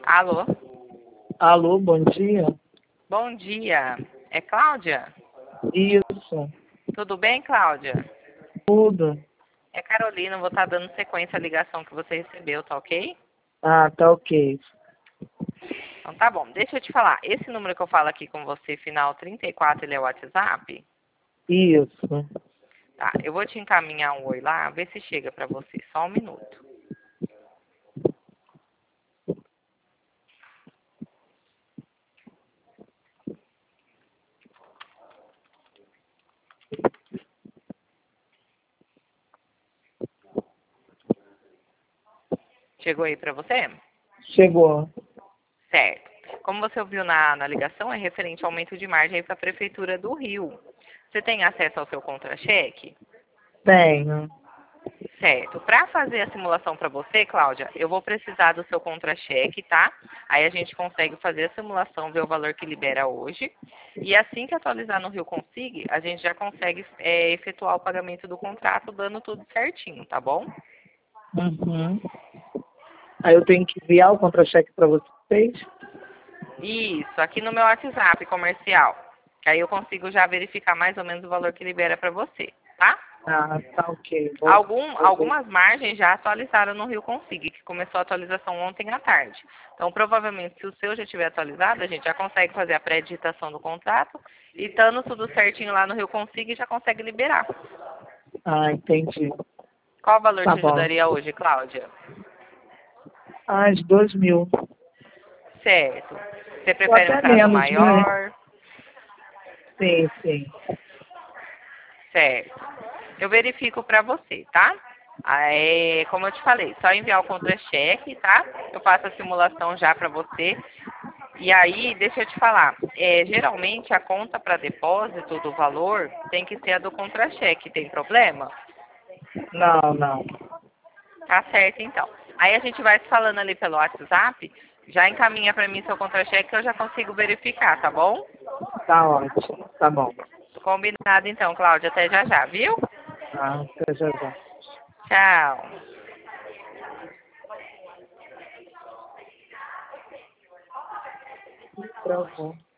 Alô? Alô, bom dia. Bom dia. É Cláudia? Isso, Tudo bem, Cláudia? tudo. É Carolina, vou estar dando sequência à ligação que você recebeu, tá ok? Ah, tá ok. Então tá bom. Deixa eu te falar. Esse número que eu falo aqui com você, final 34, ele é o WhatsApp? Isso. Tá, eu vou te encaminhar um oi lá, ver se chega pra você. Só um minuto. Chegou aí pra você? Chegou. Certo. Como você ouviu na ligação, é referente ao aumento de margem para a Prefeitura do Rio. Você tem acesso ao seu contra-cheque? Tenho. Certo. Para fazer a simulação para você, Cláudia, eu vou precisar do seu contra-cheque, tá? Aí a gente consegue fazer a simulação, ver o valor que libera hoje. E assim que atualizar no Rio Consig, a gente já consegue efetuar o pagamento do contrato, dando tudo certinho, tá bom? Uhum. Aí eu tenho que enviar o contra-cheque para vocês? Isso, aqui no meu WhatsApp comercial. Aí eu consigo já verificar mais ou menos o valor que libera para você, tá? Ah, tá ok. Vou ver. Algumas margens já atualizaram no Rio Consig, que começou a atualização ontem à tarde. Então, provavelmente, se o seu já estiver atualizado, a gente já consegue fazer a pré-digitação do contrato e estando tudo certinho lá no Rio Consig, já consegue liberar. Ah, entendi. Qual valor Tá te bom. ajudaria hoje, Cláudia? Ah, de 2.000. Certo. Você Ou prefere um até prazo menos, né? maior? Sim, sim. Certo. Eu verifico para você, tá? Aí, como eu te falei, só enviar o contra-cheque, tá? Eu faço a simulação já para você. E aí, deixa eu te falar, geralmente a conta para depósito do valor tem que ser a do contra-cheque, tem problema? Não, não. Tá certo, então. Aí a gente vai se falando ali pelo WhatsApp, já encaminha para mim seu contra-cheque que eu já consigo verificar, tá bom? Tá ótimo. Tá bom. Combinado então, Cláudia, até já já, viu? Ah, até já já. Tchau. Travou.